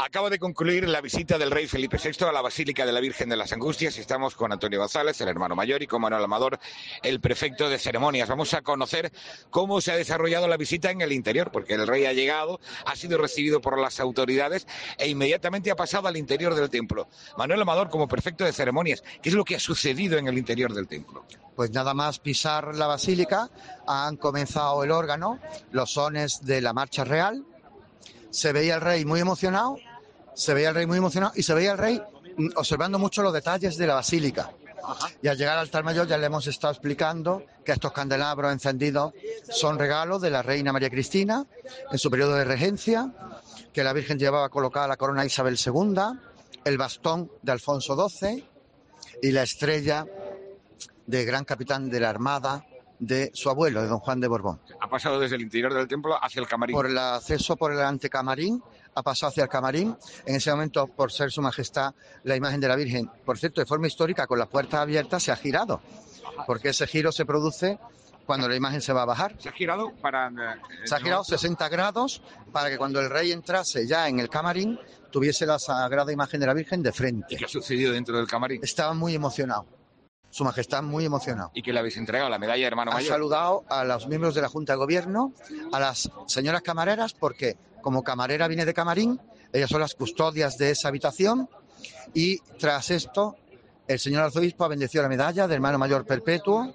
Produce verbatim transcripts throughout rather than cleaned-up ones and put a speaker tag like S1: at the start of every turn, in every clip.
S1: Acaba de concluir la visita del rey Felipe sexto a la Basílica de la Virgen de las Angustias. Estamos con Antonio González, el hermano mayor, y con Manuel Amador, el prefecto de ceremonias. Vamos a conocer cómo se ha desarrollado la visita en el interior, porque el rey ha llegado, ha sido recibido por las autoridades e inmediatamente ha pasado al interior del templo. Manuel Amador, como prefecto de ceremonias, ¿qué es lo que ha sucedido en el interior del templo?
S2: Pues nada más pisar la basílica, han comenzado el órgano, los sones de la marcha real. Se veía el rey muy emocionado, se veía el rey muy emocionado y se veía el rey observando mucho los detalles de la basílica. Ajá. Y al llegar al altar mayor ya le hemos estado explicando que estos candelabros encendidos son regalos de la reina María Cristina en su periodo de regencia, que la Virgen llevaba colocada la corona de Isabel segunda, el bastón de Alfonso doce y la estrella de gran capitán de la Armada de su abuelo, de don Juan de Borbón.
S1: Ha pasado desde el interior del templo hacia el camarín.
S2: Por el acceso por el antecamarín, ha pasado hacia el camarín. En ese momento, por ser su majestad la imagen de la Virgen, por cierto, de forma histórica, con las puertas abiertas, se ha girado. Porque ese giro se produce cuando la imagen se va a bajar.
S1: ¿Se ha girado para...? Eh,
S2: se ha girado sesenta grados para que cuando el rey entrase ya en el camarín, tuviese la sagrada imagen de la Virgen de frente.
S1: ¿Y qué ha sucedido dentro del camarín?
S2: Estaba muy emocionado. Su majestad muy emocionado.
S1: ¿Y qué le habéis entregado? ¿La medalla de hermano mayor?
S2: Ha saludado a los miembros de la Junta de Gobierno, a las señoras camareras, porque como camarera viene de camarín, ellas son las custodias de esa habitación, y tras esto el señor arzobispo ha bendecido la medalla de hermano mayor perpetuo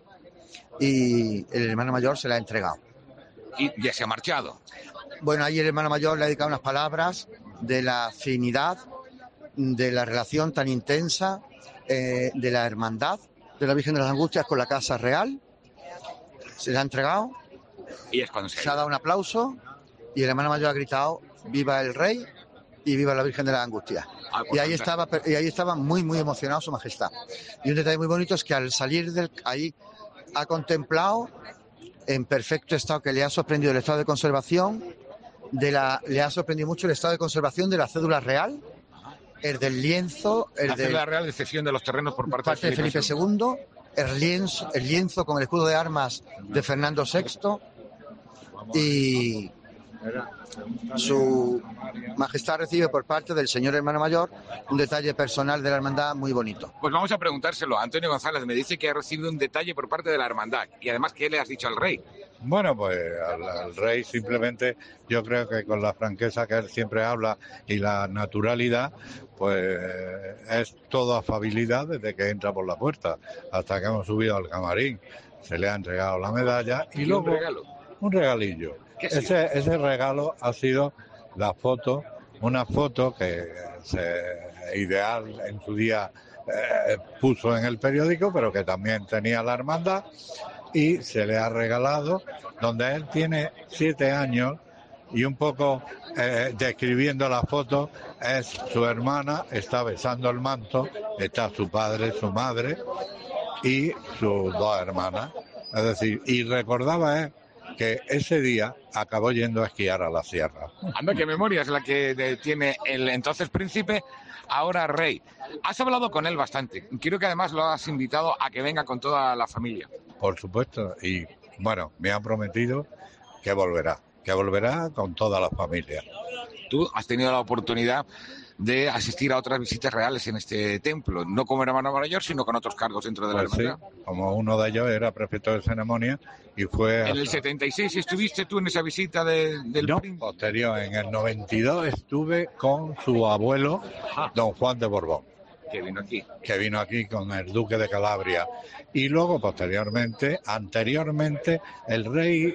S2: y el hermano mayor se la ha entregado.
S1: ¿Y ya se ha marchado?
S2: Bueno, ahí el hermano mayor le ha dedicado unas palabras de la afinidad, de la relación tan intensa, eh, de la hermandad de la Virgen de las Angustias con la Casa Real. Se le ha entregado,
S1: y es cuando se,
S2: se ha dado un aplauso y el hermano mayor ha gritado viva el rey y viva la Virgen de las Angustias. Ah, pues y ahí estaba y ahí estaba muy muy emocionado su majestad. Y un detalle muy bonito es que al salir del ahí ha contemplado en perfecto estado, que le ha sorprendido el estado de conservación de la le ha sorprendido mucho el estado de conservación de la cédula real, el del lienzo, el
S1: la
S2: de
S1: la real de cesión de los terrenos por parte,
S2: parte de Felipe segundo, el lienzo, el lienzo con el escudo de armas de Fernando sexto y su majestad recibe por parte del señor hermano mayor un detalle personal de la hermandad muy bonito.
S1: Pues vamos a preguntárselo. Antonio González me dice que ha recibido un detalle por parte de la hermandad y además, ¿qué le has dicho al rey?
S3: Bueno, pues al, al rey simplemente yo creo que con la franqueza que él siempre habla y la naturalidad, pues es todo afabilidad desde que entra por la puerta hasta que hemos subido al camarín. Se le ha entregado la medalla y,
S1: ¿Y
S3: luego
S1: un regalo?
S3: Un regalillo. Ese, ese regalo ha sido la foto, una foto que se, Ideal en su día eh, puso en el periódico, pero que también tenía la hermandad, y se le ha regalado, donde él tiene siete años y un poco eh, describiendo la foto, es su hermana, está besando el manto, está su padre, su madre y sus dos hermanas. Es decir, y recordaba él que ese día acabó yendo a esquiar a la sierra.
S1: Anda, qué memoria es la que de, tiene el entonces príncipe, ahora rey. Has hablado con él bastante. Quiero que además lo has invitado a que venga con toda la familia.
S3: Por supuesto, y bueno, me han prometido que volverá, que volverá con toda la familia.
S1: Tú has tenido la oportunidad de asistir a otras visitas reales en este templo, no como hermano mayor, sino con otros cargos dentro de la
S3: pues
S1: hermandad.
S3: Sí, como uno de ellos era prefecto de ceremonia y fue...
S1: En
S3: hasta...
S1: el setenta y seis estuviste tú en esa visita de, del
S3: no,
S1: príncipe.
S3: Posterior, en el noventa y dos estuve con su abuelo, ah. don Juan de Borbón.
S1: Que vino aquí.
S3: Que vino aquí con el duque de Calabria. Y luego, posteriormente, anteriormente, el rey,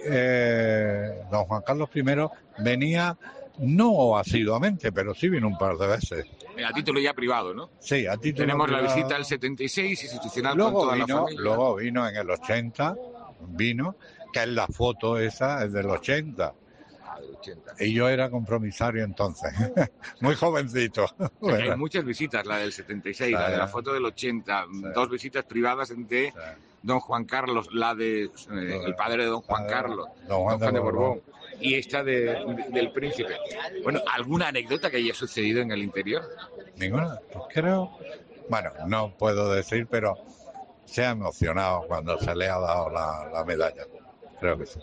S3: eh, don Juan Carlos primero, venía... no asiduamente, pero sí vino un par de veces.
S1: A título ya privado, ¿no?
S3: Sí, a título
S1: Tenemos
S3: privado.
S1: La visita del setenta y seis, institucional
S3: luego
S1: con toda
S3: vino,
S1: la familia.
S3: Luego vino en el ochenta, vino, que es la foto esa, es del ochenta.
S1: Ah, del ochenta.
S3: Y yo era compromisario entonces, muy jovencito.
S1: O sea, bueno. Hay muchas visitas, la del setenta y seis, sí, la de la foto del ochenta, sí. Dos visitas privadas de sí. don Juan Carlos, la de eh, el padre de don Juan padre, Carlos, don Juan, don Juan de, de Borbón. Borbón. Y esta de, de, del príncipe. Bueno, ¿alguna anécdota que haya sucedido en el interior?
S3: Ninguna, pues creo. Bueno, no puedo decir, pero se ha emocionado cuando se le ha dado la, la medalla. Creo que sí.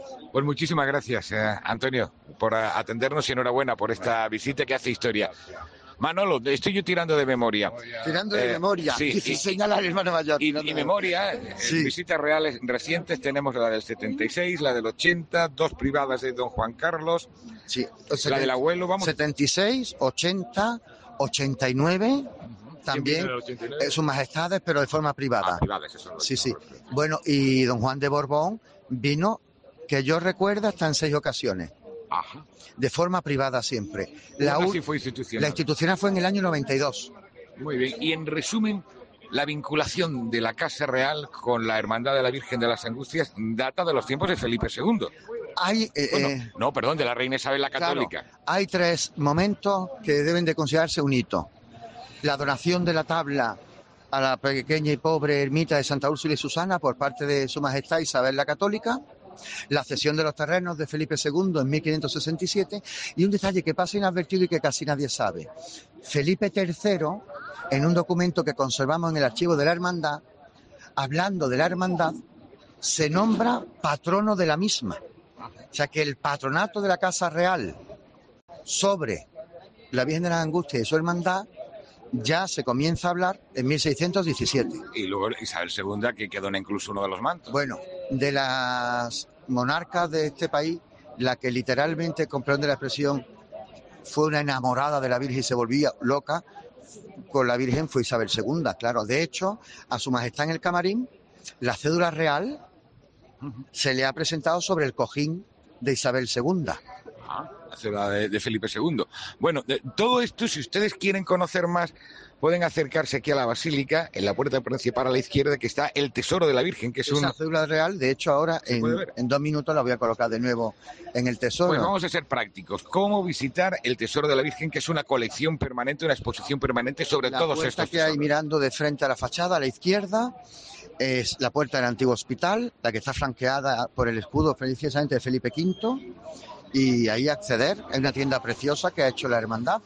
S1: Pues muchísimas gracias, eh, Antonio, por atendernos y enhorabuena por esta visita que hace historia. Manolo, estoy yo tirando de memoria.
S2: Tirando de eh, memoria,
S1: sí,
S2: y, y señala al hermano mayor.
S1: Y, y memoria, sí. Visitas reales recientes tenemos la del setenta y seis, la del ochenta, dos privadas de don Juan Carlos,
S2: sí.
S1: setenta, la del abuelo, vamos.
S2: setenta y seis, ochenta, ochenta y nueve, uh-huh. También ochenta y nueve? Sus majestades, pero de forma privada.
S1: Ah, privadas, eso es
S2: sí, sí. Bueno, y don Juan de Borbón vino, que yo recuerdo, hasta en seis ocasiones.
S1: Ajá.
S2: De forma privada siempre. La,
S1: sí fue institucional.
S2: La institucional fue en el año noventa y dos.
S1: Muy bien. Y en resumen, la vinculación de la Casa Real con la Hermandad de la Virgen de las Angustias data de los tiempos de Felipe segundo.
S2: Hay, eh,
S1: bueno,
S2: eh,
S1: no, perdón, de la Reina Isabel la Católica.
S2: Claro, hay tres momentos que deben de considerarse un hito. La donación de la tabla a la pequeña y pobre ermita de Santa Úrsula y Susana por parte de Su Majestad Isabel la Católica, la cesión de los terrenos de Felipe segundo en mil quinientos sesenta y siete, y un detalle que pasa inadvertido y que casi nadie sabe. Felipe tercero, en un documento que conservamos en el archivo de la hermandad, hablando de la hermandad, se nombra patrono de la misma. O sea que el patronato de la Casa Real sobre la Virgen de las Angustias y su hermandad ya se comienza a hablar en mil seiscientos diecisiete.
S1: Y luego Isabel segunda, que quedó incluso uno de los mantos.
S2: Bueno, de las monarcas de este país, la que literalmente, comprende la expresión, fue una enamorada de la Virgen y se volvía loca con la Virgen, fue Isabel segunda, claro. De hecho, a Su Majestad en el camarín, la cédula real uh-huh. se le ha presentado sobre el cojín de Isabel segunda.
S1: Ah, la cédula de, de Felipe segundo. Bueno, de, todo esto, si ustedes quieren conocer más, pueden acercarse aquí a la Basílica, en la puerta principal a la izquierda, que está el Tesoro de la Virgen, que es
S2: una
S1: una
S2: cédula real. De hecho, ahora en, en dos minutos la voy a colocar de nuevo en el Tesoro.
S1: Pues vamos a ser prácticos. ¿Cómo visitar el Tesoro de la Virgen, que es una colección permanente, una exposición permanente sobre
S2: la
S1: todos
S2: estos
S1: estos
S2: que tesoros? Hay mirando de frente a la fachada, a la izquierda, es la puerta del antiguo hospital, la que está flanqueada por el escudo precisamente de Felipe quinto, y ahí acceder. Hay una tienda preciosa que ha hecho la hermandad,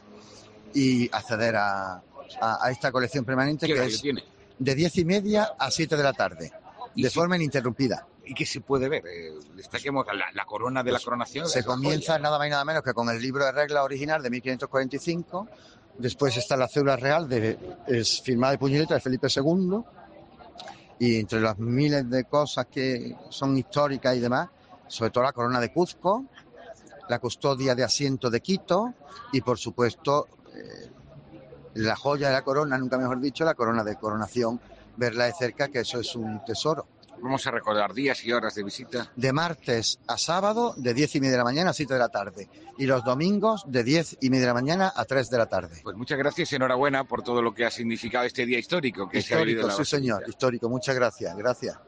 S2: y acceder a... A, a esta colección permanente que es
S1: tiene?
S2: de diez y media a siete de la tarde, de si, forma ininterrumpida.
S1: ¿Y qué se puede ver? Eh, destaquemos la, la corona de pues, la coronación.
S2: Se comienza nada más y nada menos que con el libro de reglas original de mil quinientos cuarenta y cinco, después está la cédula real, de, es firmada de puño y letra de Felipe segundo, y entre las miles de cosas que son históricas y demás, sobre todo la corona de Cuzco, la custodia de asiento de Quito y por supuesto... Eh, la joya de la corona, nunca mejor dicho, la corona de coronación, verla de cerca, que eso es un tesoro.
S1: Vamos a recordar días y horas de visita.
S2: De martes a sábado, de diez y media de la mañana a siete de la tarde. Y los domingos, de diez y media de la mañana a tres de la tarde.
S1: Pues muchas gracias y enhorabuena por todo lo que ha significado este día histórico. Que
S2: histórico,
S1: se ha vivido en la
S2: sí señor, histórico. Muchas gracias, gracias.